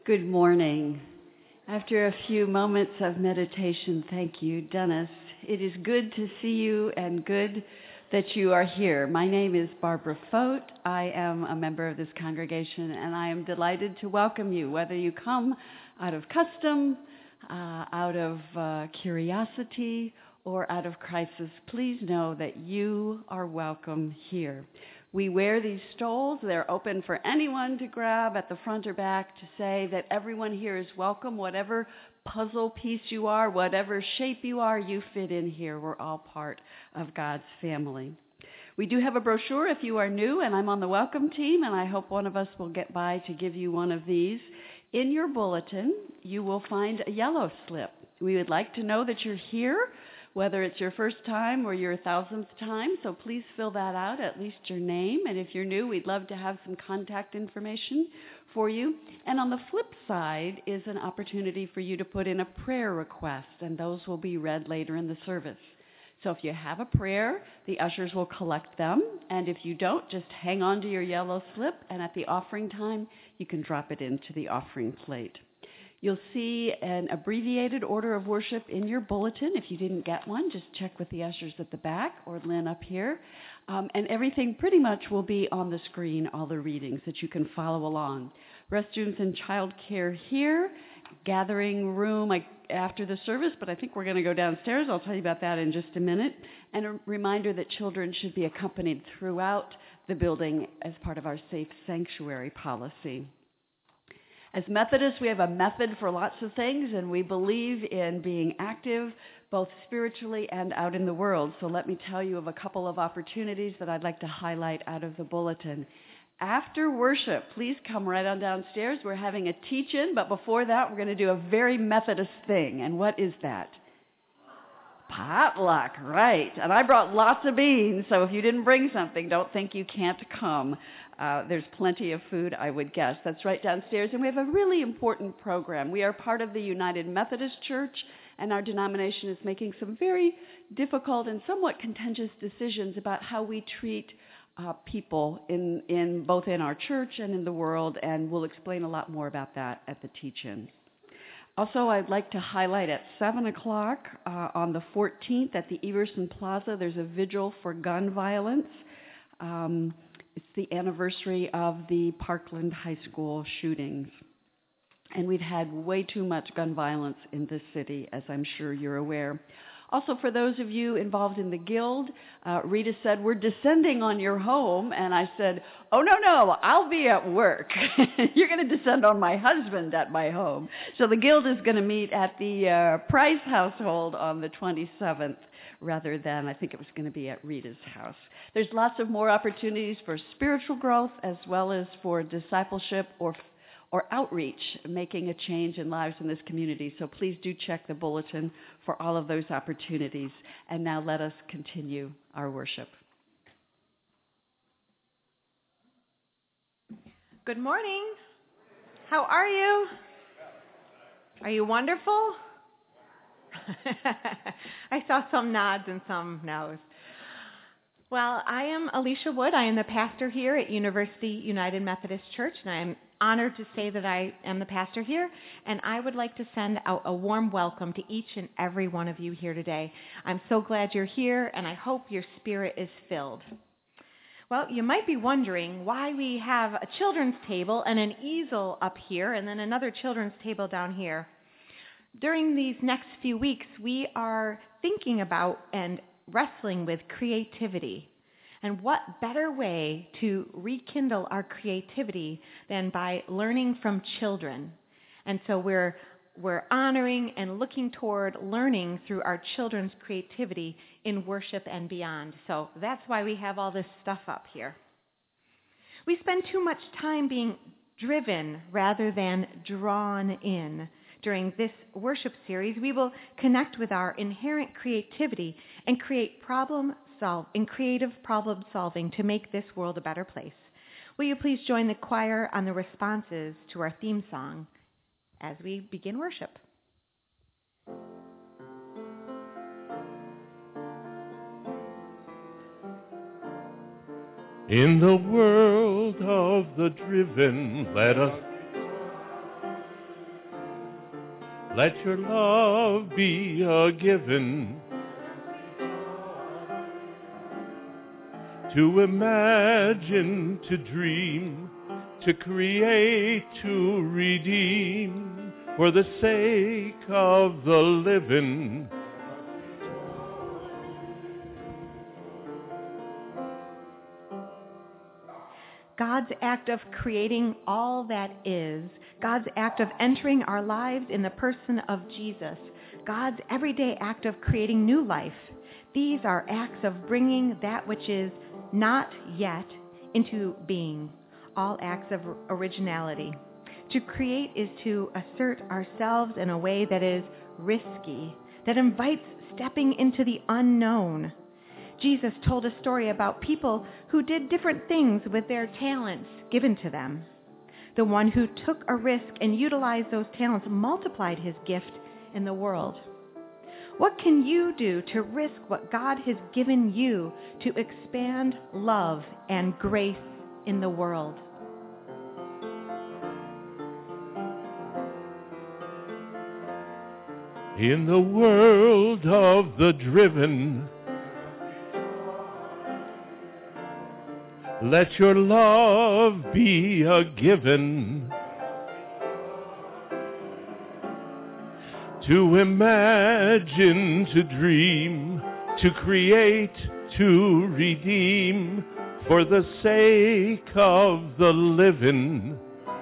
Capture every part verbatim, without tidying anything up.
Good morning. After a few moments of meditation, thank you, Dennis. It is good to see you and good that you are here. My name is Barbara Fote. I am a member of this congregation, and I am delighted to welcome you, whether you come out of custom, uh, out of uh, curiosity, or out of crisis. Please know that you are welcome here. We wear these stoles. They're open for anyone to grab at the front or back to say that everyone here is welcome. Whatever puzzle piece you are, whatever shape you are, you fit in here. We're all part of God's family. We do have a brochure if you are new, and I'm on the welcome team, and I hope one of us will get by to give you one of these. In your bulletin, you will find a yellow slip. We would like to know that you're here, whether it's your first time or your thousandth time, so please fill that out, at least your name. And if you're new, we'd love to have some contact information for you. And on the flip side is an opportunity for you to put in a prayer request, and those will be read later in the service. So if you have a prayer, the ushers will collect them. And if you don't, just hang on to your yellow slip, and at the offering time, you can drop it into the offering plate. You'll see an abbreviated order of worship in your bulletin. If you didn't get one, just check with the ushers at the back or Lynn up here. Um, and everything pretty much will be on the screen, all the readings that you can follow along. Restrooms and child care here. Gathering room after the service, but I think we're going to go downstairs. I'll tell you about that in just a minute. And a reminder that children should be accompanied throughout the building as part of our safe sanctuary policy. As Methodists, we have a method for lots of things, and we believe in being active, both spiritually and out in the world. So let me tell you of a couple of opportunities that I'd like to highlight out of the bulletin. After worship, please come right on downstairs. We're having a teach-in, but before that, we're going to do a very Methodist thing. And what is that? Potluck, right. And I brought lots of beans, so if you didn't bring something, don't think you can't come. Uh, there's plenty of food, I would guess. That's right downstairs. And we have a really important program. We are part of the United Methodist Church, and our denomination is making some very difficult and somewhat contentious decisions about how we treat uh, people in, in both in our church and in the world, and we'll explain a lot more about that at the teach-in. Also, I'd like to highlight at seven o'clock uh, on the fourteenth at the Everson Plaza, there's a vigil for gun violence. Um, it's the anniversary of the Parkland High School shootings. And we've had way too much gun violence in this city, as I'm sure you're aware. Also, for those of you involved in the Guild, uh, Rita said, we're descending on your home. And I said, oh, no, no, I'll be at work. You're going to descend on my husband at my home. So the Guild is going to meet at the uh, Price household on the twenty-seventh, rather than, I think it was going to be at Rita's house. There's lots of more opportunities for spiritual growth as well as for discipleship or or outreach, making a change in lives in this community. So please do check the bulletin for all of those opportunities. And now let us continue our worship. Good morning. How are you? Are you wonderful? I saw some nods and some no's. Well, I am Alicia Wood. I am the pastor here at University United Methodist Church, and I am honored to say that I am the pastor here, and I would like to send out a warm welcome to each and every one of you here today. I'm so glad you're here, and I hope your spirit is filled. Well, you might be wondering why we have a children's table and an easel up here, and then another children's table down here. During these next few weeks, we are thinking about and wrestling with creativity. And what better way to rekindle our creativity than by learning from children? And so we're we're honoring and looking toward learning through our children's creativity in worship and beyond. So that's why we have all this stuff up here. We spend too much time being driven rather than drawn in. During this worship series, we will connect with our inherent creativity and create problem solve in creative problem solving to make this world a better place. Will you please join the choir on the responses to our theme song as we begin worship? In the world of the driven, let us Let your love be a given to imagine, to dream, to create, to redeem, for the sake of the living. God's act of creating all that is, God's act of entering our lives in the person of Jesus, God's everyday act of creating new life. These are acts of bringing that which is not yet into being, all acts of originality. To create is to assert ourselves in a way that is risky, that invites stepping into the unknown. Jesus told a story about people who did different things with their talents given to them. The one who took a risk and utilized those talents multiplied his gift in the world. What can you do to risk what God has given you to expand love and grace in the world? In the world of the driven, let your love be a given to imagine, to dream, to create, to redeem, for the sake of the living.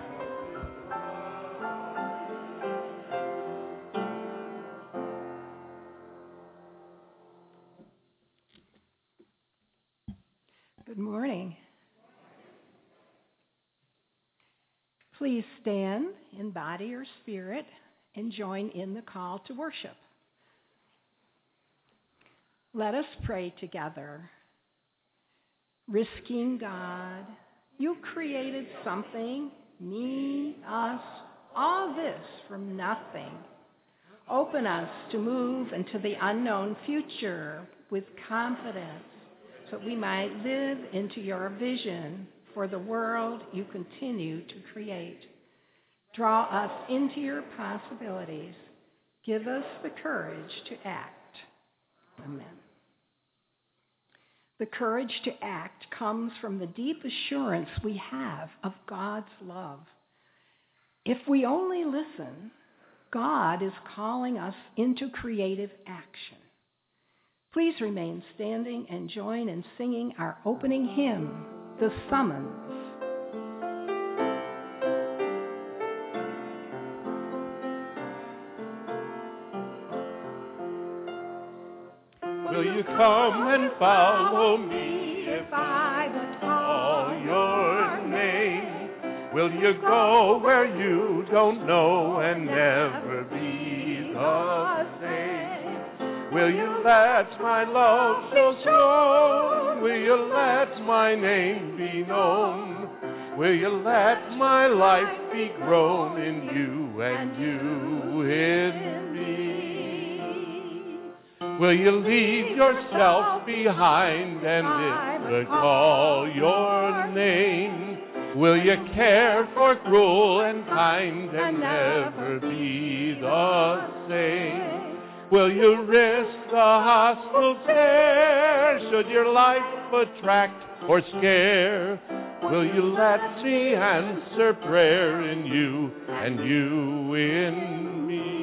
Good morning. Please stand in body or spirit and join in the call to worship. Let us pray together. Risking God, you created something, me, us, all this from nothing. Open us to move into the unknown future with confidence, so that we might live into your vision for the world you continue to create. Draw us into your possibilities. Give us the courage to act. Amen. The courage to act comes from the deep assurance we have of God's love. If we only listen, God is calling us into creative action. Please remain standing and join in singing our opening hymn, The Summons. Will you come and follow me if I but call your name? Will you go where you don't know and never be the same? Will you let my love so strong? Will you let my name be known? Will you let my life be grown in you and you in me? Will you leave yourself behind and if I call your name? Will you care for cruel and kind and never be the same? Will you risk the hostile stare should your life attract or scare? Will you let me answer prayer in you and you in me?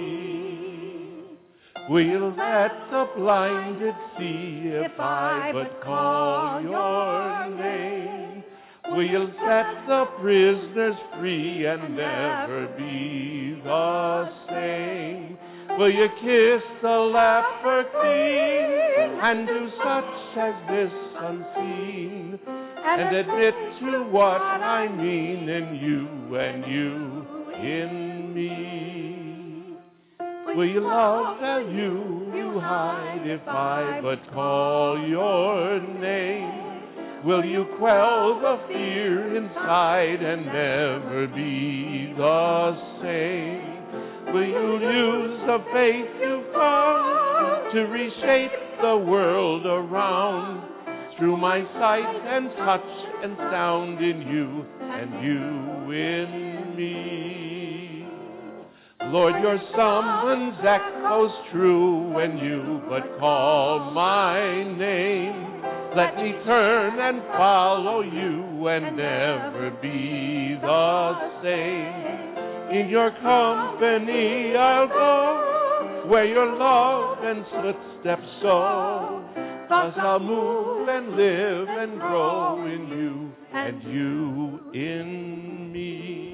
Will you let the blinded see if I but call your name? Will you set the prisoners free and never be the same? Will you kiss the leper clean and do such as this unseen and admit to what I mean in you and you in me? Will you love as you, you hide if I but call your name? Will you quell the fear inside and never be the same? Will you use the faith you found to reshape the world around through my sight and touch and sound in you and you in me? Lord, your summons echoes true when you but call my name. Let me turn and follow you and never be the same. In your company I'll go, where your love and footsteps go. Thus I'll move and live and grow in you, and you in me.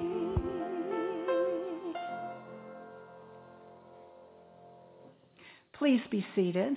Please be seated.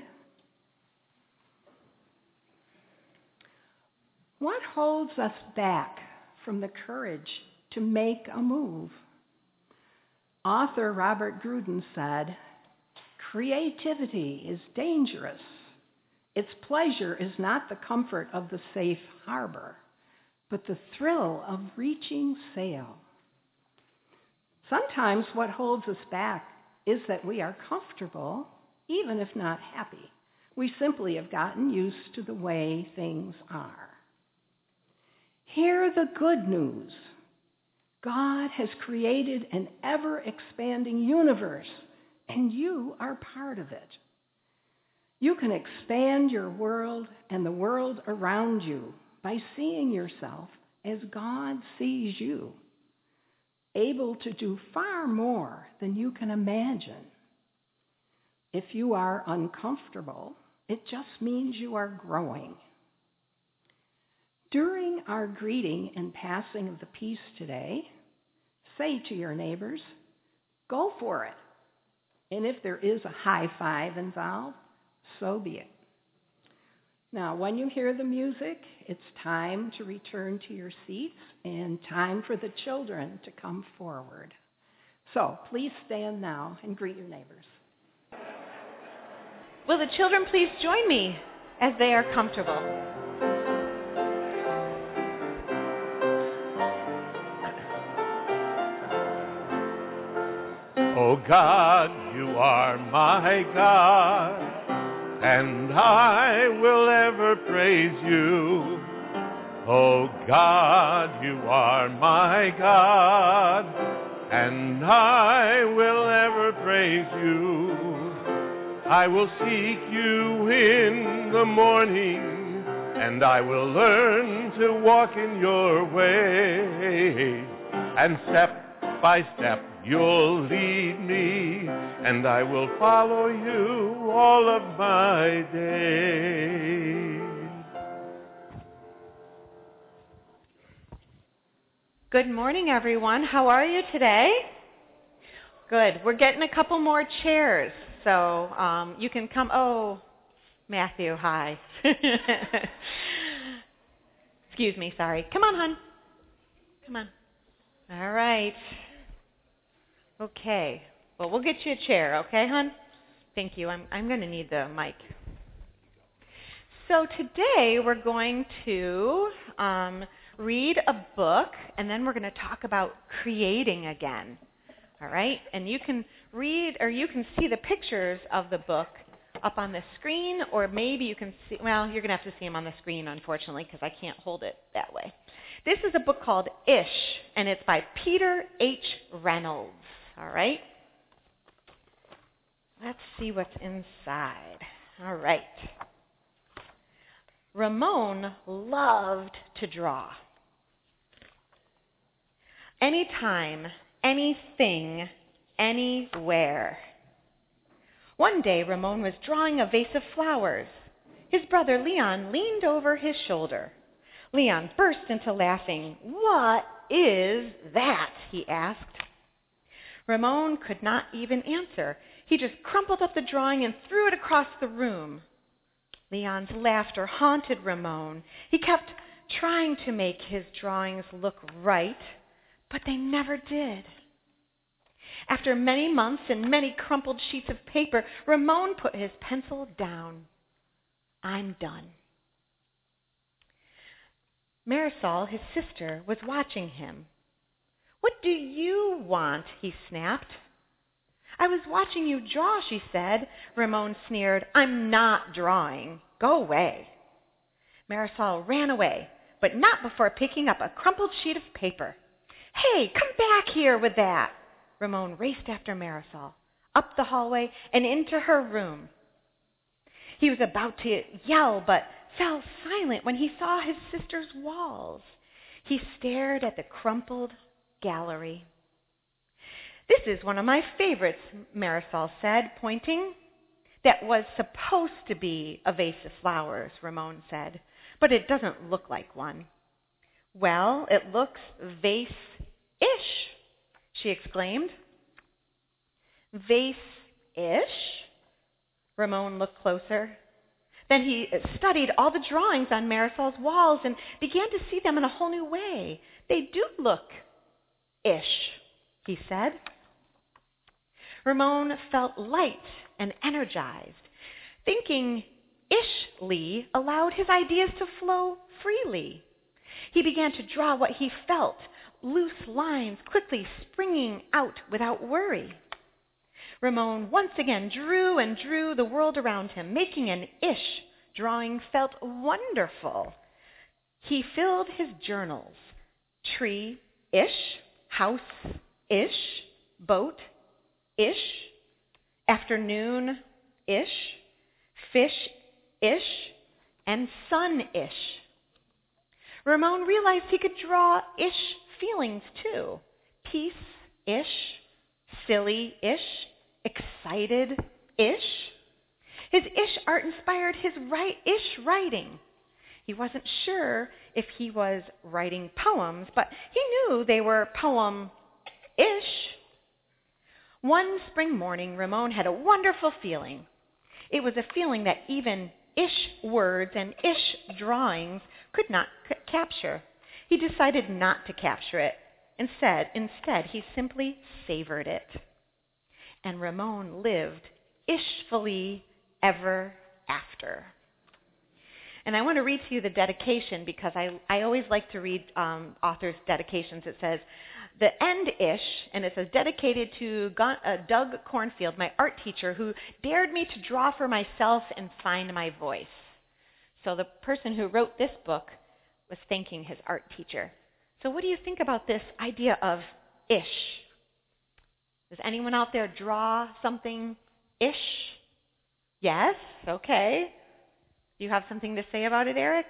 What holds us back from the courage to make a move? Author Robert Grudem said, "Creativity is dangerous. Its pleasure is not the comfort of the safe harbor, but the thrill of reaching sail." Sometimes what holds us back is that we are comfortable, even if not happy. We simply have gotten used to the way things are. Hear the good news. God has created an ever-expanding universe, and you are part of it. You can expand your world and the world around you by seeing yourself as God sees you, able to do far more than you can imagine. If you are uncomfortable, it just means you are growing. During our greeting and passing of the peace today, say to your neighbors, "Go for it." And if there is a high five involved, so be it. Now, when you hear the music, it's time to return to your seats and time for the children to come forward. So please stand now and greet your neighbors. Will the children please join me as they are comfortable? Oh God, you are my God, and I will ever praise you. Oh God, you are my God, and I will ever praise you. I will seek you in the morning, and I will learn to walk in your way. And step by step you'll lead me, and I will follow you all of my days. Good morning, everyone. How are you today? Good. We're getting a couple more chairs. So um, you can come. Oh, Matthew, hi. Excuse me, sorry. Come on, hon. Come on. All right. Okay. Well, we'll get you a chair, okay, hon? Thank you. I'm, I'm going to need the mic. So today we're going to um, read a book, and then we're going to talk about creating again. All right? And you can read, or you can see the pictures of the book up on the screen, or maybe you can see, well, you're going to have to see them on the screen, unfortunately, because I can't hold it that way. This is a book called Ish, and it's by Peter H. Reynolds. All right? Let's see what's inside. All right. Ramon loved to draw. Anytime, anything, anywhere. One day, Ramon was drawing a vase of flowers. His brother Leon leaned over his shoulder. Leon burst into laughing. "What is that?" he asked. Ramon could not even answer. He just crumpled up the drawing and threw it across the room. Leon's laughter haunted Ramon. He kept trying to make his drawings look right, but they never did. After many months and many crumpled sheets of paper, Ramon put his pencil down. "I'm done." Marisol, his sister, was watching him. "What do you want?" he snapped. "I was watching you draw," she said. Ramon sneered. "I'm not drawing. Go away." Marisol ran away, but not before picking up a crumpled sheet of paper. "Hey, come back here with that." Ramon raced after Marisol, up the hallway and into her room. He was about to yell, but fell silent when he saw his sister's walls. He stared at the crumpled gallery. "This is one of my favorites," Marisol said, pointing. "That was supposed to be a vase of flowers," Ramon said, "but it doesn't look like one." "Well, it looks vase-ish," she exclaimed. "Vase-ish?" Ramon looked closer. Then he studied all the drawings on Marisol's walls and began to see them in a whole new way. "They do look ish," he said. Ramon felt light and energized. Thinking ishly allowed his ideas to flow freely. He began to draw what he felt, loose lines quickly springing out without worry. Ramon once again drew and drew the world around him, making an ish drawing felt wonderful. He filled his journals. Tree-ish, house-ish, boat-ish, afternoon-ish, fish-ish, and sun-ish. Ramon realized he could draw ish feelings too. Peace-ish, silly-ish, excited-ish. His ish art inspired his right ish writing. He wasn't sure if he was writing poems, but he knew they were poem-ish. One spring morning, Ramon had a wonderful feeling. It was a feeling that even ish words and ish drawings could not c- capture. He decided not to capture it. Instead, instead, he simply savored it. And Ramon lived ishfully ever after. And I want to read to you the dedication because I, I always like to read um, authors' dedications. It says, "The end-ish," and it says, "dedicated to Gu- uh, Doug Cornfield, my art teacher, who dared me to draw for myself and find my voice." So the person who wrote this book was thanking his art teacher. So what do you think about this idea of ish? Does anyone out there draw something ish? Yes? Okay. Do you have something to say about it, Eric?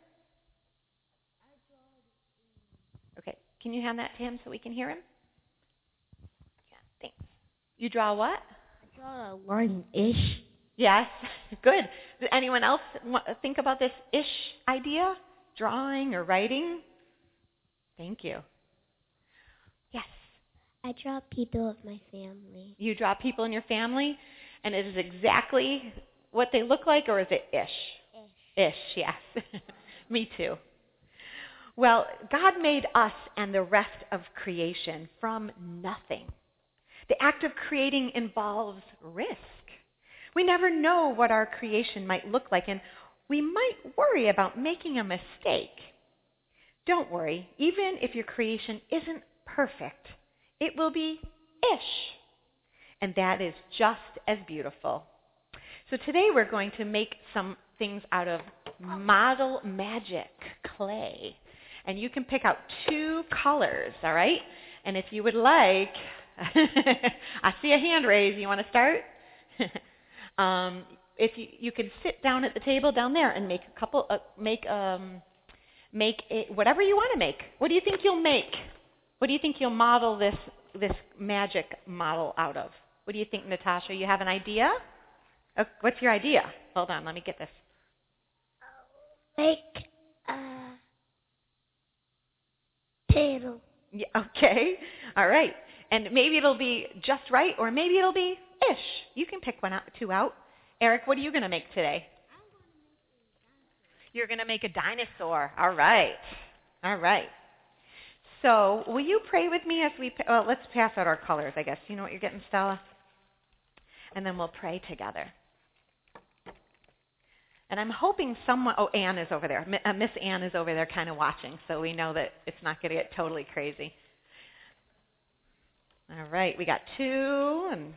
Okay. Can you hand that to him so we can hear him? Yeah, thanks. You draw what? I draw a line-ish. Yes. Good. Does anyone else wa- think about this ish idea? Drawing or writing? Thank you. Yes. I draw people of my family. You draw people in your family, and it is exactly what they look like, or is it ish? Ish. Ish, yes. Me too. Well, God made us and the rest of creation from nothing. The act of creating involves risk. We never know what our creation might look like, and we might worry about making a mistake. Don't worry. Even if your creation isn't perfect, it will be ish. And that is just as beautiful. So today we're going to make some things out of model magic clay. And you can pick out two colors, all right? And if you would like, I see a hand raised. You want to start? um, if you, you could sit down at the table down there and make a couple, uh, make um, make a, whatever you want to make. What do you think you'll make? What do you think you'll model this this magic model out of? What do you think, Natasha? You have an idea? Oh, what's your idea? Hold on, let me get this. Make a turtle. Yeah, okay, all right. And maybe it'll be just right, or maybe it'll be ish. You can pick one out, two out. Eric, what are you going to make today? You're going to make a dinosaur. All right, all right. So will you pray with me as we, well, let's pass out our colors, I guess. You know what you're getting, Stella? And then we'll pray together. And I'm hoping someone, oh, Ann is over there. Uh, Miss Ann is over there kind of watching, so we know that it's not going to get totally crazy. All right, we got two. And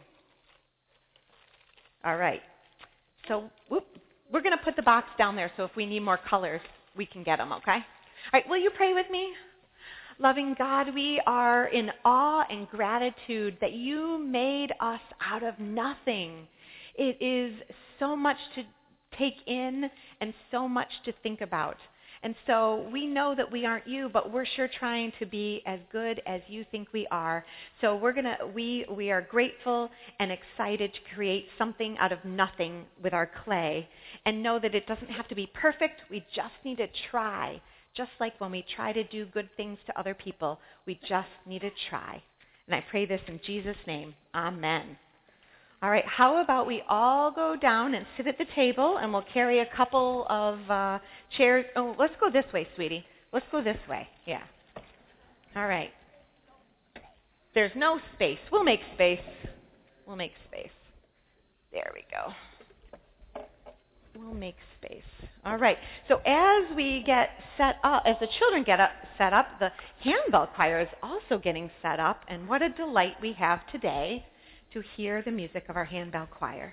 all right. So whoop, we're going to put the box down there, so if we need more colors, we can get them, okay? All right, will you pray with me? Loving God, we are in awe and gratitude that you made us out of nothing. It is so much to take in and so much to think about. And so we know that we aren't you, but we're sure trying to be as good as you think we are. So we're gonna we we are grateful and excited to create something out of nothing with our clay, and know that it doesn't have to be perfect. We just need to try. Just like when we try to do good things to other people, we just need to try. And I pray this in Jesus' name. Amen. All right, how about we all go down and sit at the table, and we'll carry a couple of uh, chairs. Oh, let's go this way, sweetie. Let's go this way. Yeah. All right. There's no space. We'll make space. We'll make space. There we go. We'll make space. All right. So as we get set up, as the children get up, set up, the handbell choir is also getting set up, and what a delight we have today to hear the music of our handbell choir.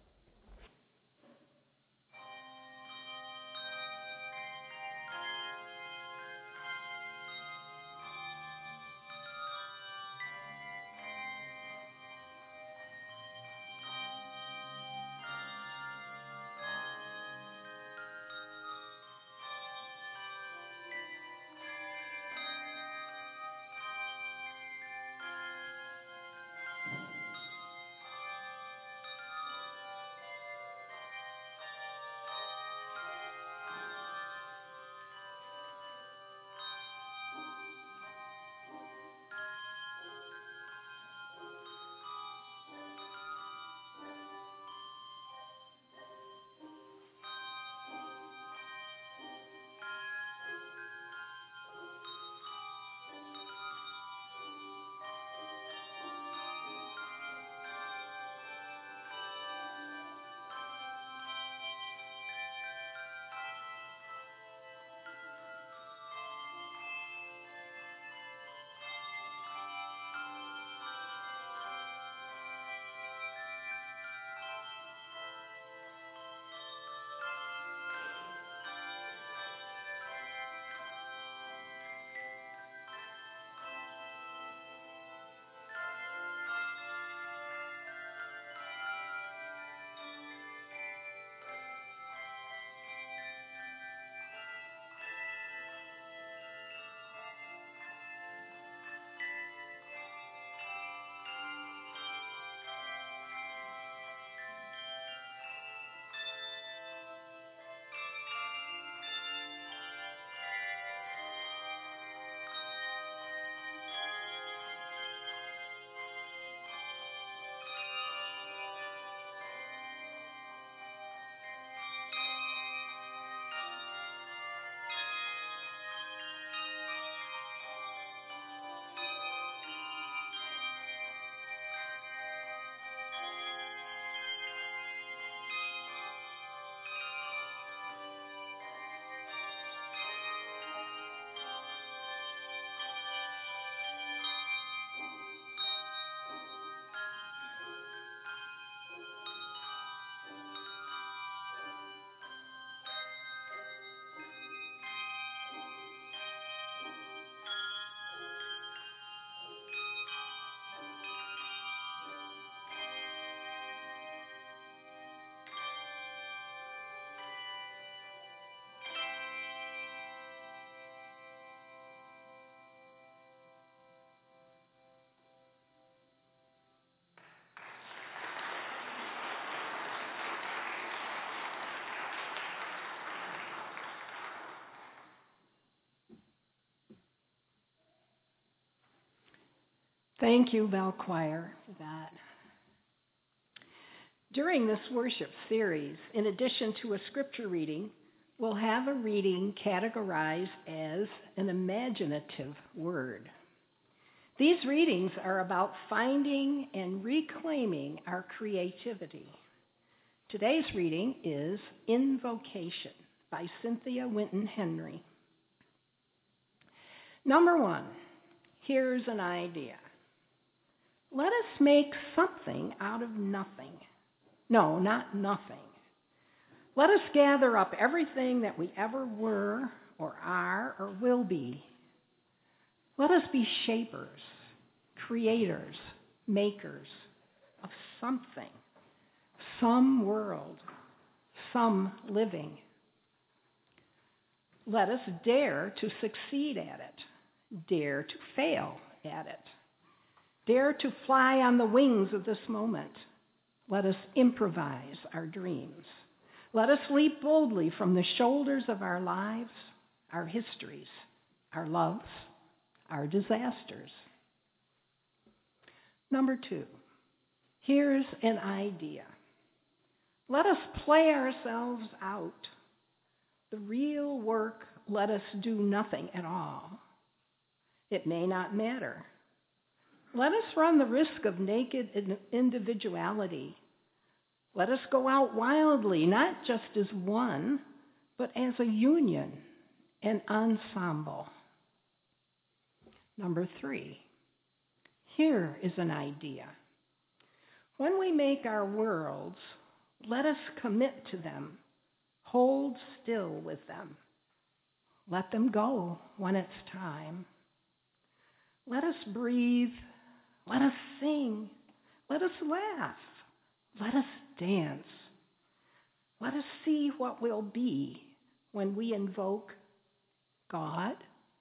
Thank you, Bell Choir, for that. During this worship series, in addition to a scripture reading, we'll have a reading categorized as an imaginative word. These readings are about finding and reclaiming our creativity. Today's reading is Invocation by Cynthia Winton Henry. Number one, here's an idea. Let us make something out of nothing. No, not nothing. Let us gather up everything that we ever were or are or will be. Let us be shapers, creators, makers of something, some world, some living. Let us dare to succeed at it, dare to fail at it, dare to fly on the wings of this moment. Let us improvise our dreams. Let us leap boldly from the shoulders of our lives, our histories, our loves, our disasters. Number two, here's an idea. Let us play ourselves out. The real work, let us do nothing at all. It may not matter. Let us run the risk of naked individuality. Let us go out wildly, not just as one, but as a union, an ensemble. Number three, here is an idea. When we make our worlds, let us commit to them. Hold still with them. Let them go when it's time. Let us breathe. Let us sing. Let us laugh. Let us dance. Let us see what will be when we invoke God,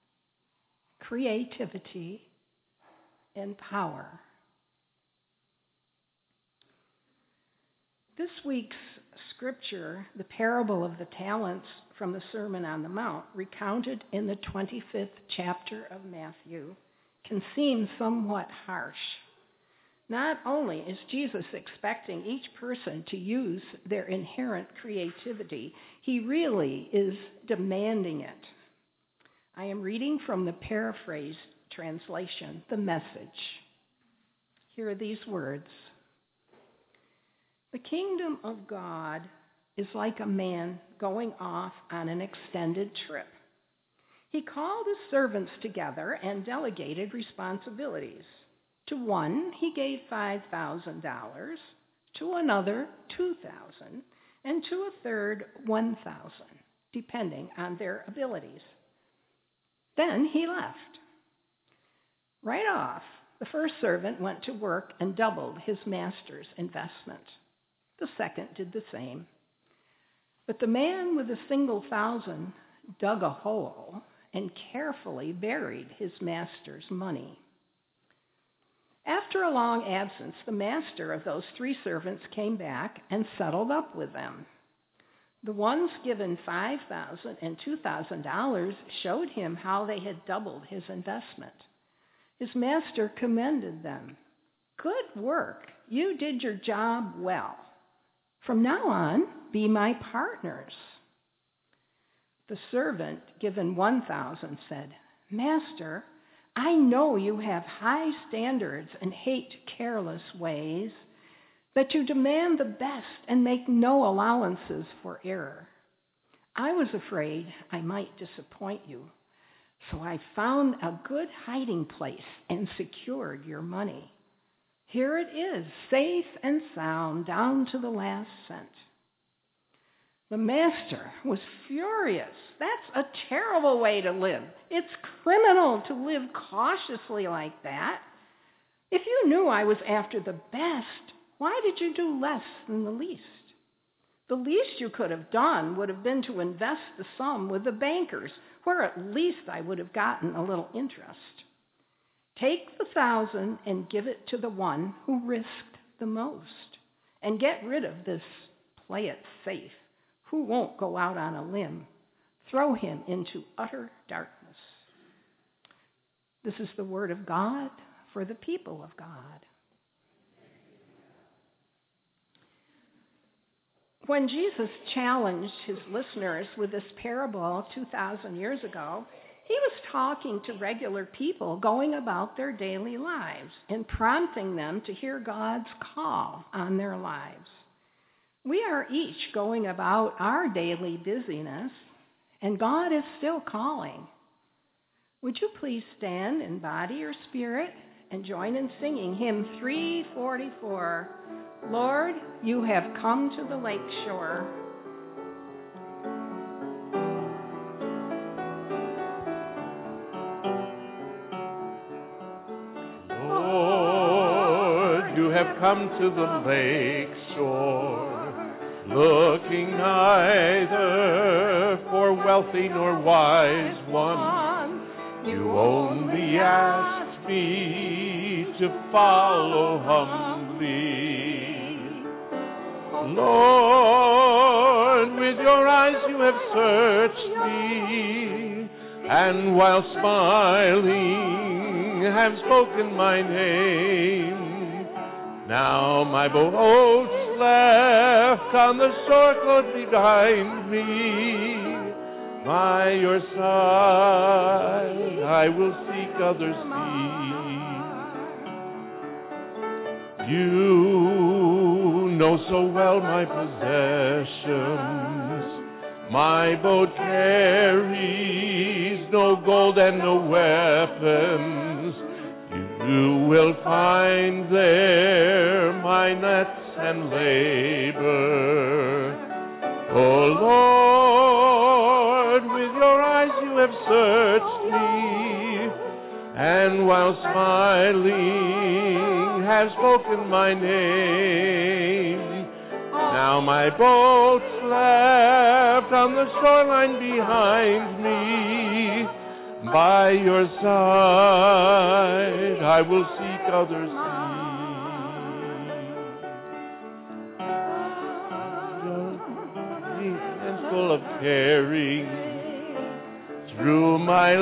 creativity, and power. This week's scripture, the parable of the talents from the Sermon on the Mount, recounted in the twenty-fifth chapter of Matthew, can seem somewhat harsh. Not only is Jesus expecting each person to use their inherent creativity, he really is demanding it. I am reading from the paraphrased translation, The Message. Here are these words. The kingdom of God is like a man going off on an extended trip. He called his servants together and delegated responsibilities. To one, he gave five thousand dollars, to another, two thousand dollars, and to a third, one thousand dollars, depending on their abilities. Then he left. Right off, the first servant went to work and doubled his master's investment. The second did the same. But the man with a single thousand dug a hole and carefully buried his master's money. After a long absence, the master of those three servants came back and settled up with them. The ones given five thousand dollars and two thousand dollars showed him how they had doubled his investment. His master commended them. Good work. You did your job well. From now on, be my partners. The servant given one thousand dollars said, Master, I know you have high standards and hate careless ways, that you demand the best and make no allowances for error. I was afraid I might disappoint you, so I found a good hiding place and secured your money. Here it is, safe and sound, down to the last cent. The master was furious. That's a terrible way to live. It's criminal to live cautiously like that. If you knew I was after the best, why did you do less than the least? The least you could have done would have been to invest the sum with the bankers, where at least I would have gotten a little interest. Take the thousand and give it to the one who risked the most, and get rid of this play it safe, who won't go out on a limb. Throw him into utter darkness. This is the word of God for the people of God. When Jesus challenged his listeners with this parable two thousand years ago, he was talking to regular people going about their daily lives and prompting them to hear God's call on their lives. We are each going about our daily busyness, and God is still calling. Would you please stand in body or spirit and join in singing hymn three forty-four, Lord, you have come to the lake shore. come to the lake shore, looking neither for wealthy nor wise one. You only asked me to follow humbly. Lord, with your eyes you have searched me, and while smiling have spoken my name. Now my boat's left on the shore close behind me. By your side I will seek others' feet. You know so well my possessions. My boat carries no gold and no weapons. You will find there my nets and labor. Oh Lord, with your eyes you have searched me, and while smiling have spoken my name. Now my boat's left on the shoreline behind me. By your side I will seek others' feet. And full of caring, through my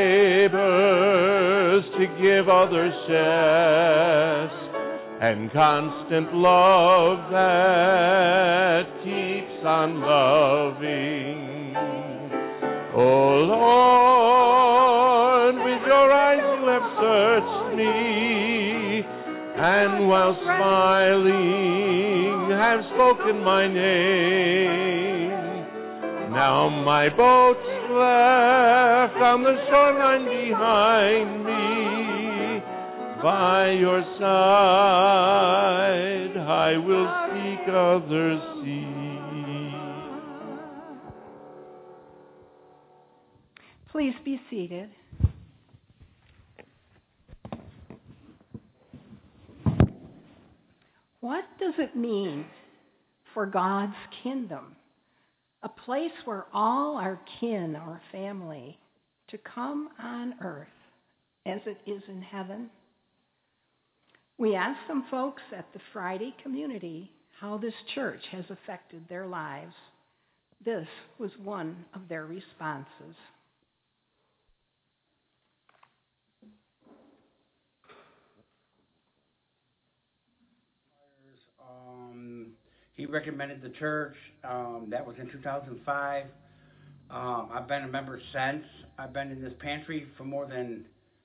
labors to give others chest, and constant love that keeps on loving. Oh Lord, with your eyes you have searched me, and while smiling have spoken my name. Now my boat's left on the shoreline behind me. By your side I will seek others' seat. Please be seated. What does it mean for God's kingdom, a place where all our kin, our family, to come on earth as it is in heaven? We asked some folks at the Friday community how this church has affected their lives. This was one of their responses. Um, he recommended the church. Um, that was in two thousand five. Um, I've been a member since. I've been in this pantry for more than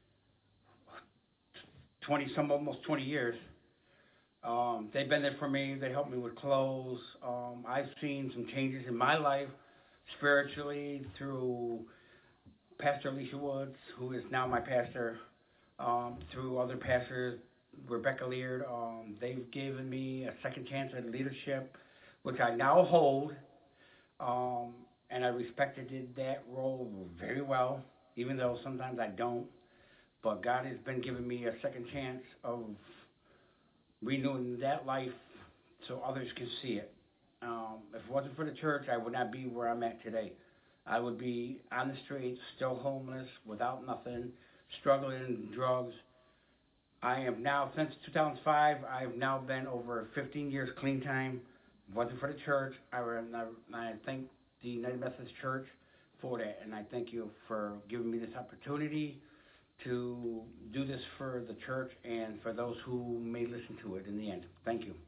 twenty, some almost twenty years. Um, they've been there for me. They helped me with clothes. Um, I've seen some changes in my life spiritually through Pastor Alicia Woods, who is now my pastor, um, through other pastors, Rebecca Leard. Um, they've given me a second chance at leadership, which I now hold, um, and I respected that role very well, even though sometimes I don't. But God has been giving me a second chance of renewing that life so others can see it. Um, if it wasn't for the church, I would not be where I'm at today. I would be on the streets, still homeless, without nothing, struggling in drugs. I am now, since two thousand five, I have now been over fifteen years clean time. If it wasn't for the church, I, I thank the United Methodist Church for that, and I thank you for giving me this opportunity to do this for the church and for those who may listen to it in the end. Thank you.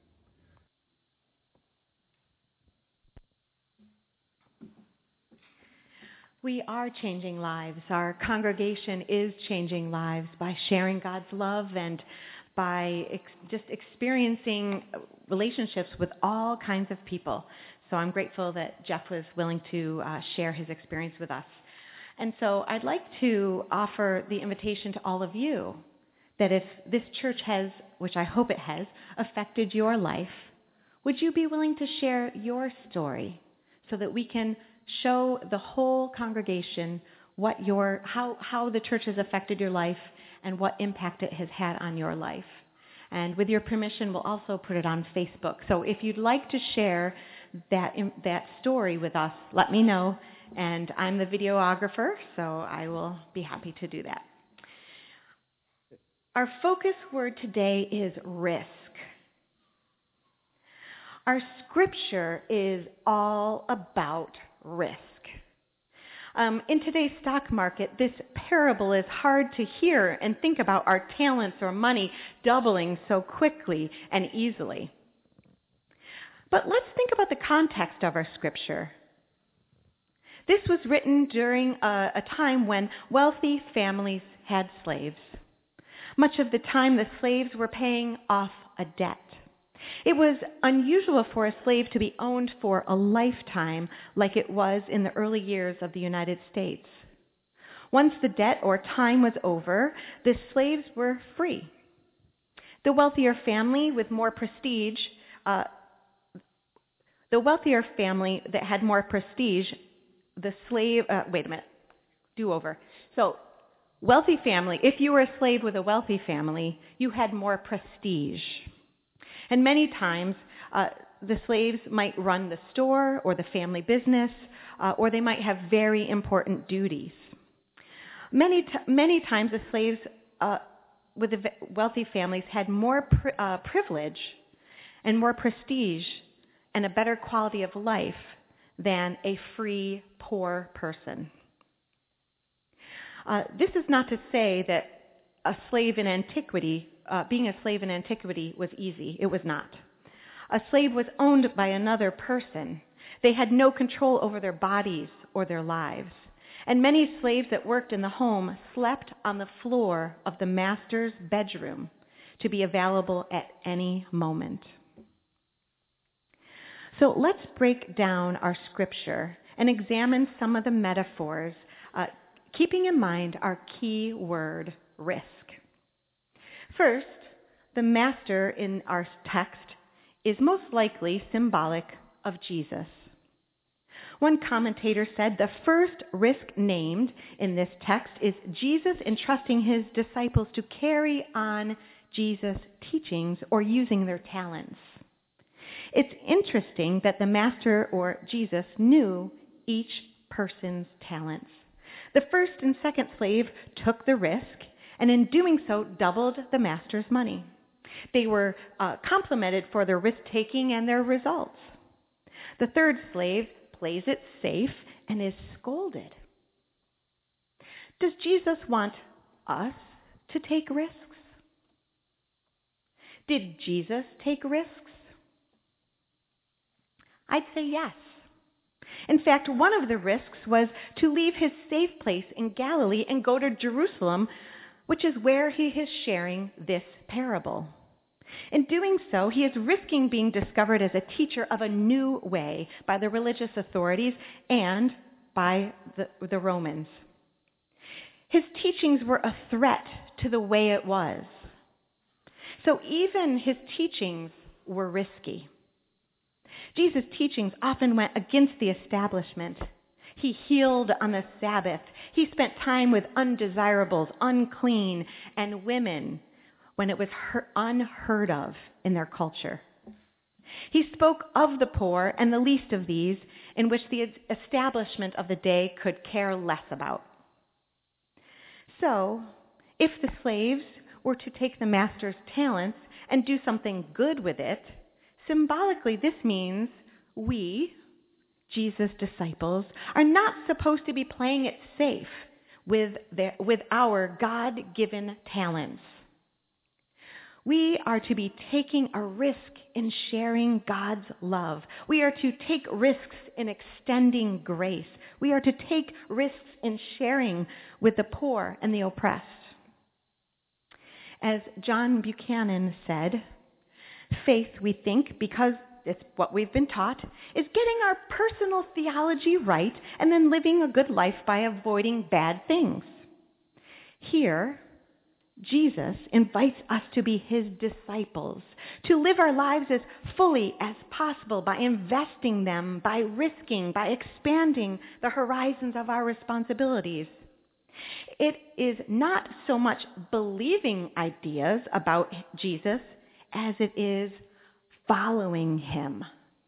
We are changing lives. Our congregation is changing lives by sharing God's love and by ex- just experiencing relationships with all kinds of people. So I'm grateful that Jeff was willing to uh, share his experience with us. And so I'd like to offer the invitation to all of you that if this church has, which I hope it has, affected your life, would you be willing to share your story so that we can show the whole congregation what your how how the church has affected your life and what impact it has had on your life? And with your permission, we'll also put it on Facebook. So if you'd like to share that, that story with us, let me know. And I'm the videographer, so I will be happy to do that. Our focus word today is risk. Our scripture is all about risk. Um, in today's stock market, this parable is hard to hear and think about our talents or money doubling so quickly and easily. But let's think about the context of our scripture. This was written during a, a time when wealthy families had slaves. Much of the time, the slaves were paying off a debt. It was unusual for a slave to be owned for a lifetime like it was in the early years of the United States. Once the debt or time was over, the slaves were free. The wealthier family with more prestige, uh, the wealthier family that had more prestige, the slave, uh, wait a minute, do over. So, wealthy family, if you were a slave with a wealthy family, you had more prestige. And many times, uh, the slaves might run the store or the family business, uh, or they might have very important duties. Many, t- many times, the slaves uh, with the wealthy families had more pri- uh, privilege and more prestige and a better quality of life than a free, poor person. Uh, this is not to say that a slave in antiquity, uh, being a slave in antiquity was easy. It was not. A slave was owned by another person. They had no control over their bodies or their lives. And many slaves that worked in the home slept on the floor of the master's bedroom to be available at any moment. So let's break down our scripture and examine some of the metaphors, uh, keeping in mind our key word, risk. First, the master in our text is most likely symbolic of Jesus. One commentator said the first risk named in this text is Jesus entrusting his disciples to carry on Jesus' teachings or using their talents. It's interesting that the master or Jesus knew each person's talents. The first and second slave took the risk, and in doing so, doubled the master's money. They were uh, complimented for their risk-taking and their results. The third slave plays it safe and is scolded. Does Jesus want us to take risks? Did Jesus take risks? I'd say yes. In fact, one of the risks was to leave his safe place in Galilee and go to Jerusalem, which is where he is sharing this parable. In doing so, he is risking being discovered as a teacher of a new way by the religious authorities and by the, the Romans. His teachings were a threat to the way it was. So even his teachings were risky. Jesus' teachings often went against the establishment. He healed on the Sabbath. He spent time with undesirables, unclean, and women when it was unheard of in their culture. He spoke of the poor and the least of these, in which the establishment of the day could care less about. So, if the slaves were to take the master's talents and do something good with it, symbolically this means we, Jesus' disciples, are not supposed to be playing it safe with, their, with our God-given talents. We are to be taking a risk in sharing God's love. We are to take risks in extending grace. We are to take risks in sharing with the poor and the oppressed. As John Buchanan said, faith, we think, because it's what we've been taught, is getting our personal theology right and then living a good life by avoiding bad things. Here, Jesus invites us to be his disciples, to live our lives as fully as possible by investing them, by risking, by expanding the horizons of our responsibilities. It is not so much believing ideas about Jesus as it is following him.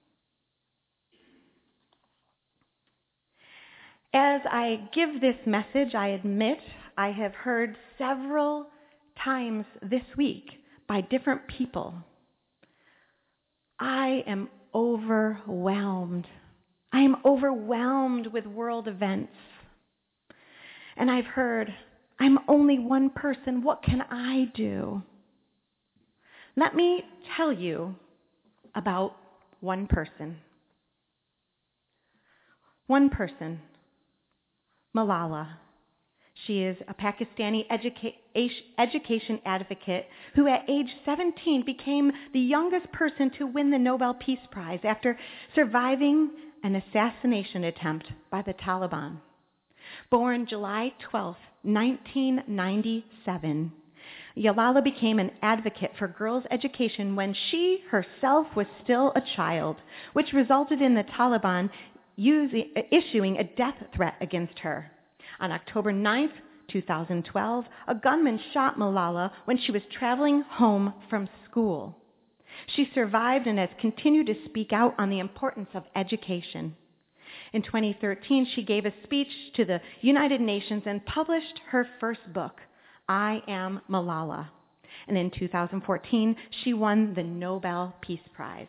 As I give this message, I admit I have heard several times this week by different people. I am overwhelmed. I am overwhelmed with world events. And I've heard, I'm only one person. What can I do? Let me tell you about one person. One person, Malala. She is a Pakistani educa- education advocate who at age seventeen became the youngest person to win the Nobel Peace Prize after surviving an assassination attempt by the Taliban. Born July twelfth, nineteen ninety-seven, Malala became an advocate for girls' education when she herself was still a child, which resulted in the Taliban using, issuing a death threat against her. On October ninth, two thousand twelve, a gunman shot Malala when she was traveling home from school. She survived and has continued to speak out on the importance of education. In twenty thirteen, she gave a speech to the United Nations and published her first book, I Am Malala. And in two thousand fourteen, she won the Nobel Peace Prize.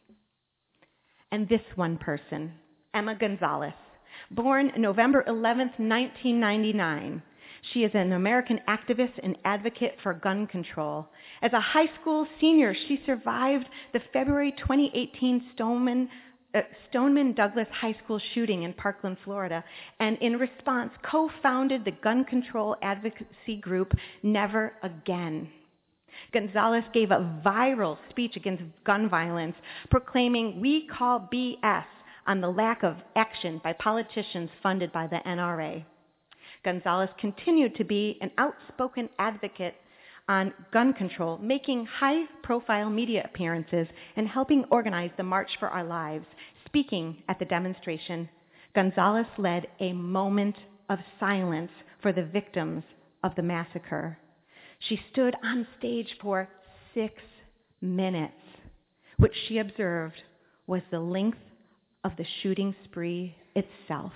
And this one person, Emma Gonzalez, born November eleventh, nineteen ninety-nine. She is an American activist and advocate for gun control. As a high school senior, she survived the February twenty eighteen Stoneman, uh, Stoneman Douglas High School shooting in Parkland, Florida, and in response co-founded the gun control advocacy group Never Again. Gonzalez gave a viral speech against gun violence, proclaiming, "We call B S on the lack of action by politicians funded by the N R A." Gonzalez continued to be an outspoken advocate on gun control, making high-profile media appearances and helping organize the March for Our Lives. Speaking at the demonstration, Gonzalez led a moment of silence for the victims of the massacre. She stood on stage for six minutes, which she observed was the length of the shooting spree itself.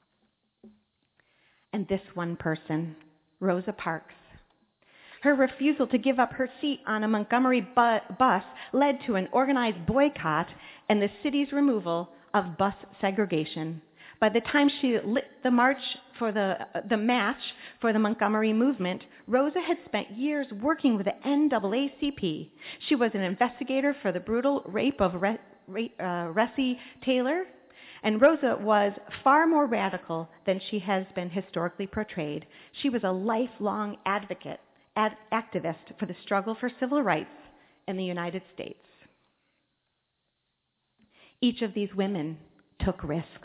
And this one person, Rosa Parks. Her refusal to give up her seat on a Montgomery bu- bus led to an organized boycott and the city's removal of bus segregation. By the time she lit the march for the, uh, the match for the Montgomery movement, Rosa had spent years working with the N double A C P. She was an investigator for the brutal rape of Re- Re- uh, Recy Taylor, and Rosa was far more radical than she has been historically portrayed. She was a lifelong advocate, ad- activist for the struggle for civil rights in the United States. Each of these women took risks.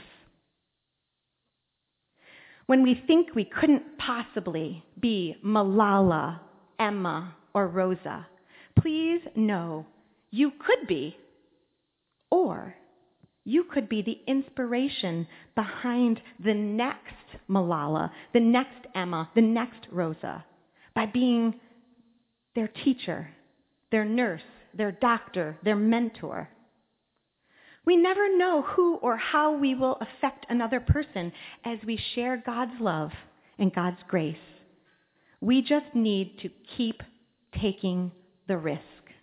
When we think we couldn't possibly be Malala, Emma, or Rosa, please know you could be, or you could be the inspiration behind the next Malala, the next Emma, the next Rosa, by being their teacher, their nurse, their doctor, their mentor. We never know who or how we will affect another person as we share God's love and God's grace. We just need to keep taking the risk.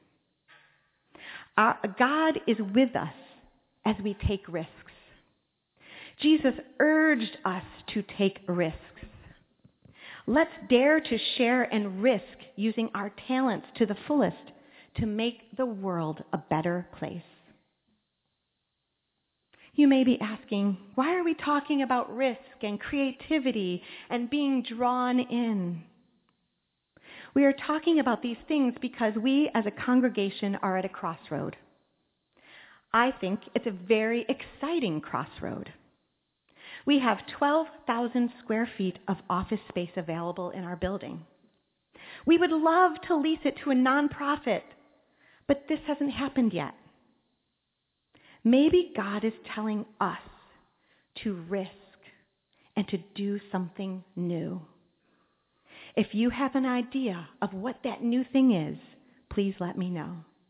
Our, God is with us as we take risks. Jesus urged us to take risks. Let's dare to share and risk using our talents to the fullest to make the world a better place. You may be asking, why are we talking about risk and creativity and being drawn in? We are talking about these things because we as a congregation are at a crossroad. I think it's a very exciting crossroad. We have twelve thousand square feet of office space available in our building. We would love to lease it to a nonprofit, but this hasn't happened yet. Maybe God is telling us to risk and to do something new. If you have an idea of what that new thing is, please let me know.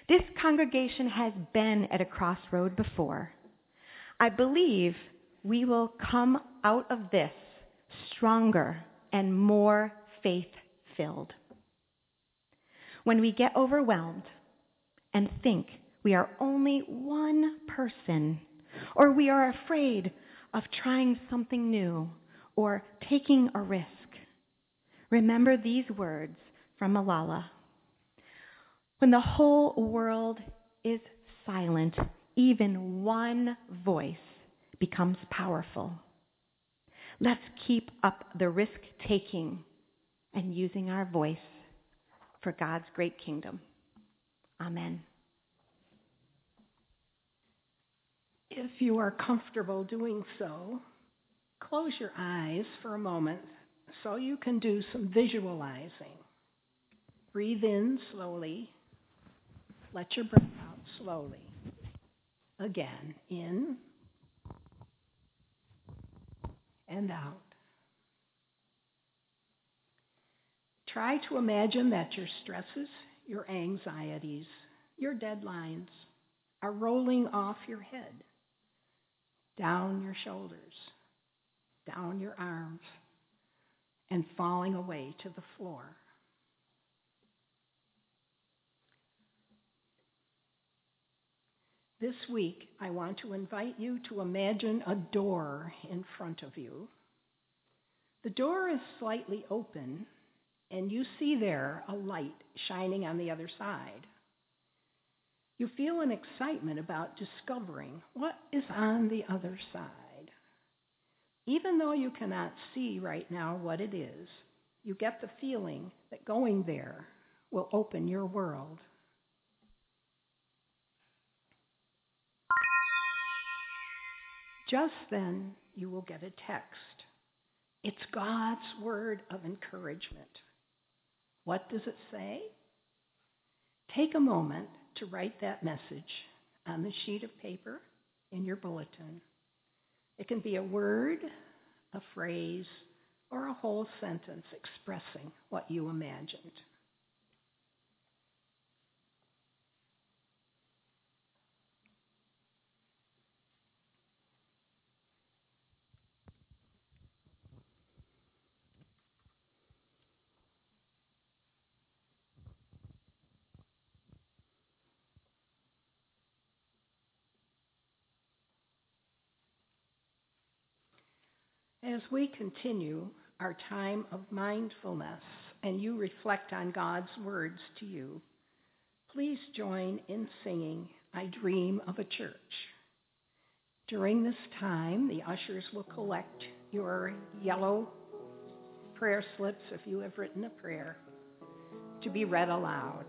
This congregation has been at a crossroad before. I believe we will come out of this stronger and more faith-filled. When we get overwhelmed and think we are only one person, or we are afraid of trying something new or taking a risk, remember these words from Malala. When the whole world is silent, even one voice becomes powerful. Let's keep up the risk-taking and using our voice for God's great kingdom. Amen. If you are comfortable doing so, close your eyes for a moment so you can do some visualizing. Breathe in slowly. Let your breath out slowly. Again, in and out. Try to imagine that your stresses, your anxieties, your deadlines are rolling off your head, down your shoulders, down your arms, and falling away to the floor. This week, I want to invite you to imagine a door in front of you. The door is slightly open, and you see there a light shining on the other side. You feel an excitement about discovering what is on the other side. Even though you cannot see right now what it is, you get the feeling that going there will open your world. Just then, you will get a text. It's God's word of encouragement. What does it say? Take a moment to write that message on the sheet of paper in your bulletin. It can be a word, a phrase, or a whole sentence expressing what you imagined. As we continue our time of mindfulness and you reflect on God's words to you, please join in singing I Dream of a Church. During this time, the ushers will collect your yellow prayer slips, if you have written a prayer, to be read aloud.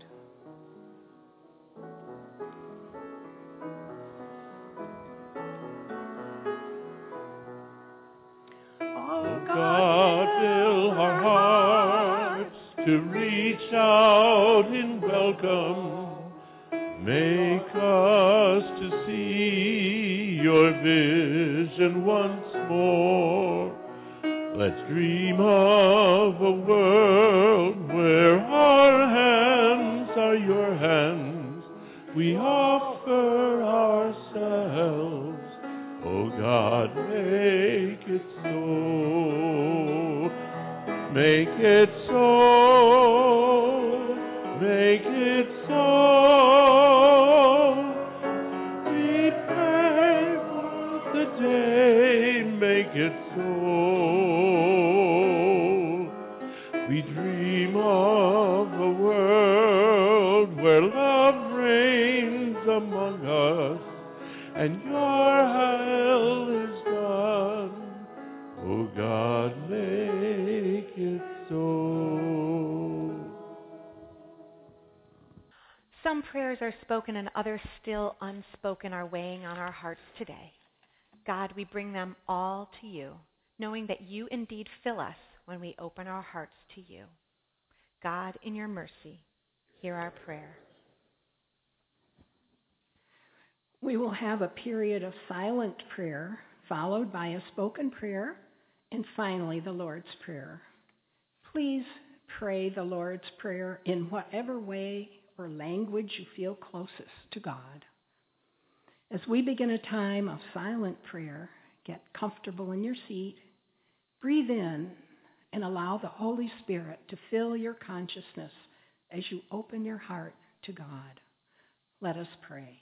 God, fill our hearts to reach out in welcome. Make us to see your vision once more. Let's dream of a world where our hands are your hands. We offer ourselves. Oh God, make it so. Make it so. Make it so. We pray for the day. Make it so. We dream of a world where love reigns among us and your will is done. Oh God, make it so. Some prayers are spoken and others still unspoken are weighing on our hearts today. God, we bring them all to you, knowing that you indeed fill us when we open our hearts to you. God, in your mercy, hear our prayer. We will have a period of silent prayer, followed by a spoken prayer, and finally the Lord's Prayer. Please pray the Lord's Prayer in whatever way or language you feel closest to God. As we begin a time of silent prayer, get comfortable in your seat, breathe in, and allow the Holy Spirit to fill your consciousness as you open your heart to God. Let us pray.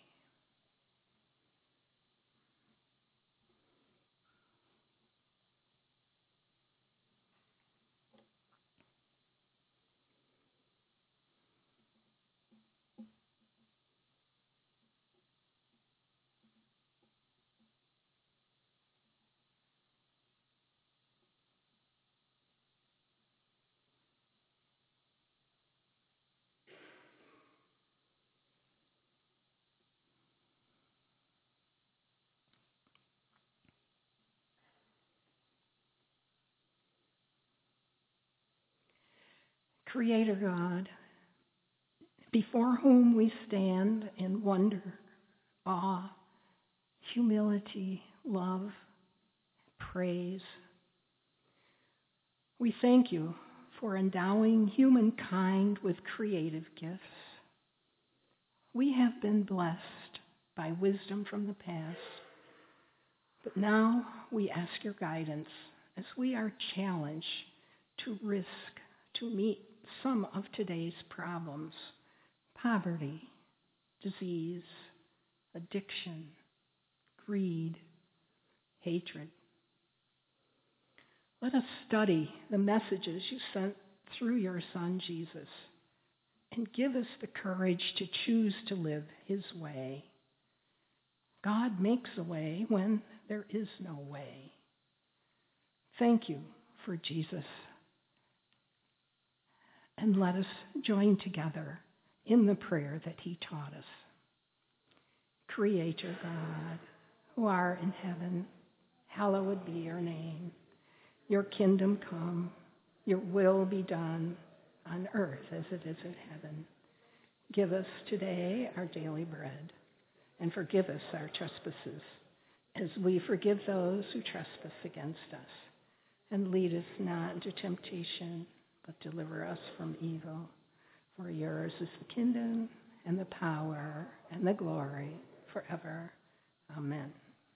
Creator God, before whom we stand in wonder, awe, humility, love, praise, we thank you for endowing humankind with creative gifts. We have been blessed by wisdom from the past, but now we ask your guidance as we are challenged to risk to meet some of today's problems: poverty, disease, addiction, greed, hatred. Let us study the messages you sent through your Son, Jesus, and give us the courage to choose to live his way. God makes a way when there is no way. Thank you for Jesus. And let us join together in the prayer that he taught us. Creator God, who art in heaven, hallowed be your name. Your kingdom come, your will be done on earth as it is in heaven. Give us today our daily bread, and forgive us our trespasses, as we forgive those who trespass against us. And lead us not into temptation, but deliver us from evil. For yours is the kingdom, and the power, and the glory, forever. Amen.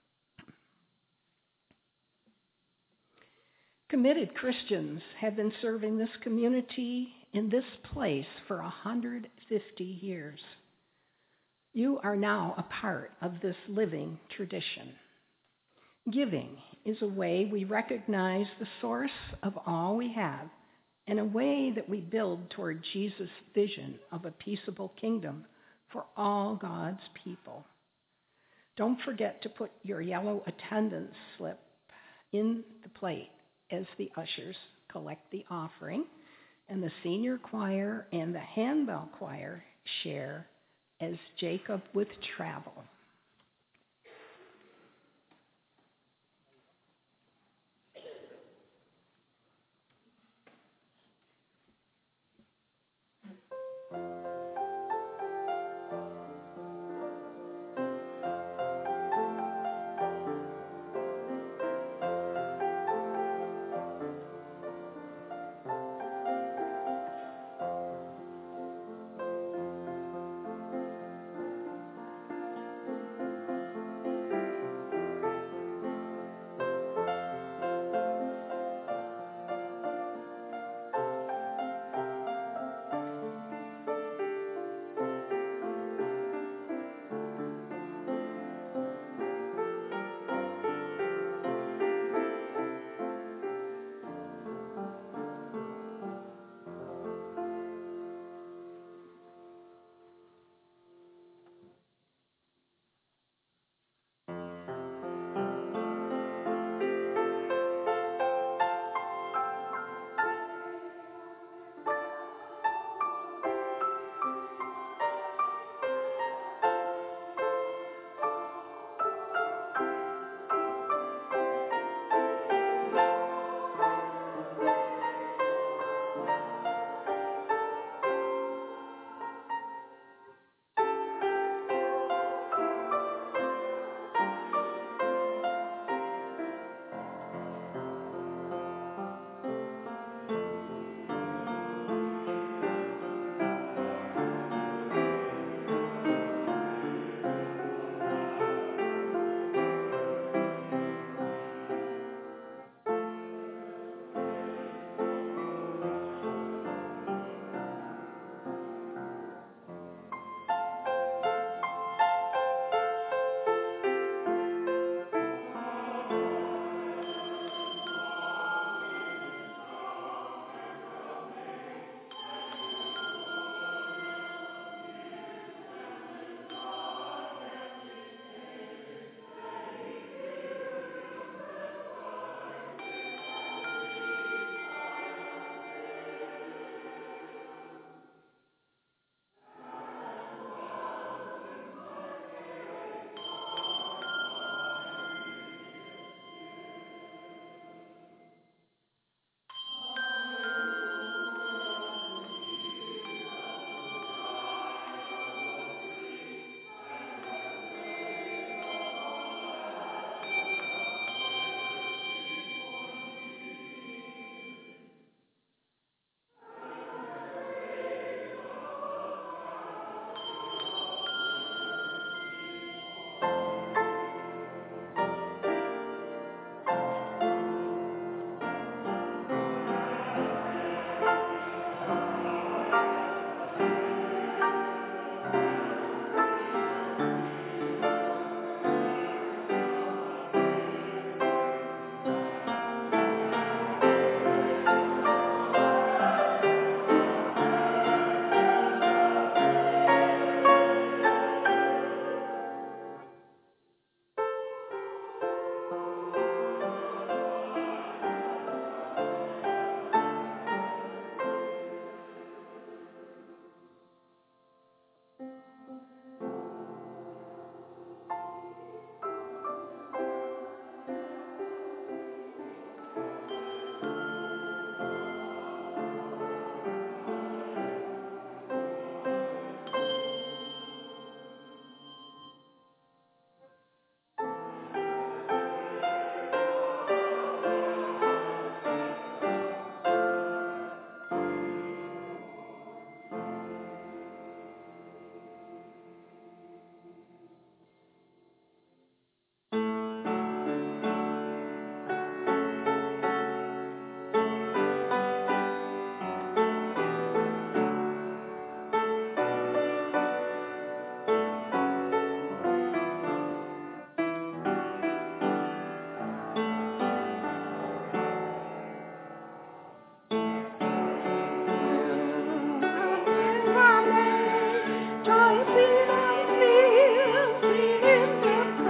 Committed Christians have been serving this community in this place for one hundred fifty years. You are now a part of this living tradition. Giving is a way we recognize the source of all we have, and a way that we build toward Jesus' vision of a peaceable kingdom for all God's people. Don't forget to put your yellow attendance slip in the plate as the ushers collect the offering, and the senior choir and the handbell choir share as Jacob with travel.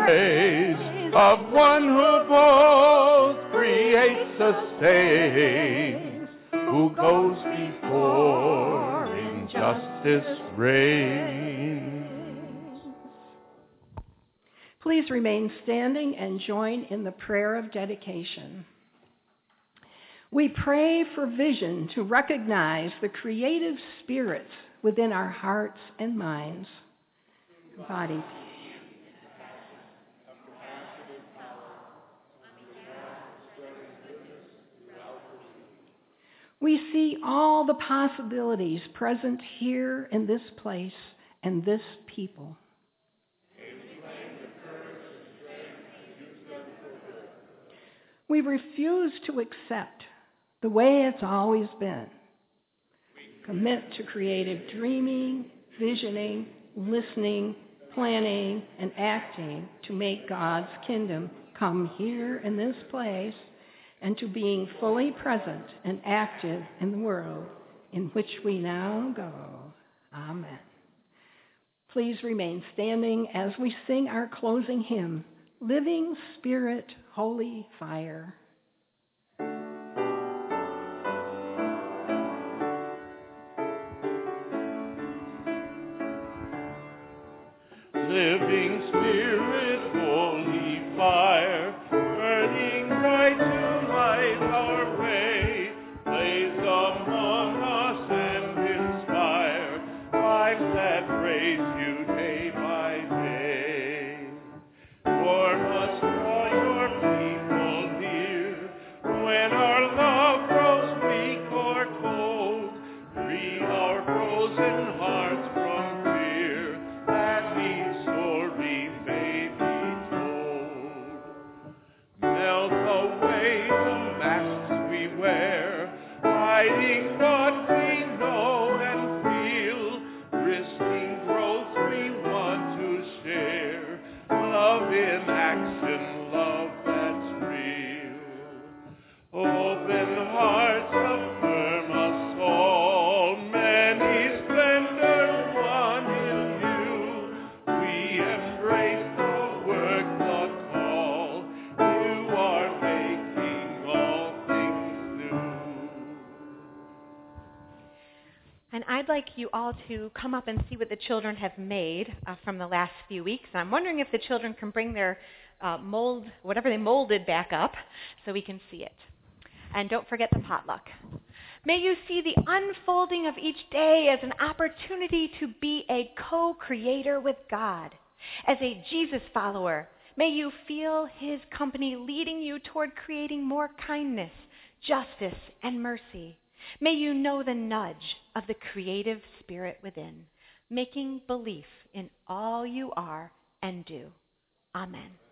praise of one who both creates, sustains, who goes before in justice reigns. Please remain standing and join in the prayer of dedication. We pray for vision to recognize the creative spirits within our hearts and minds. Body. We see all the possibilities present here in this place and this people. We refuse to accept the way it's always been. Commit to creative dreaming, visioning, listening, planning, and acting to make God's kingdom come here in this place and to being fully present and active in the world in which we now go. Amen. Please remain standing as we sing our closing hymn, Living Spirit, Holy Fire. Living Spirit, holy fire, burning bright to light our way, blaze among us and inspire lives that praise you day by day. Warm us, draw your people near, when our love grows weak or cold, free our frozen hearts from fear that needs story may be told. Melt away the masks we wear, hiding what we know and feel, risking growth we want to share, love in action, love that's real. Open hearts affirm us all, many splendors one in you. We embrace the work, the call. You are making all things new. And I'd like you all to come up and see what the children have made uh, from the last few weeks. I'm wondering if the children can bring their uh, mold, whatever they molded, back up so we can see it. And don't forget the potluck. May you see the unfolding of each day as an opportunity to be a co-creator with God. As a Jesus follower, may you feel his company leading you toward creating more kindness, justice, and mercy. May you know the nudge of the creative spirit within, making belief in all you are and do. Amen.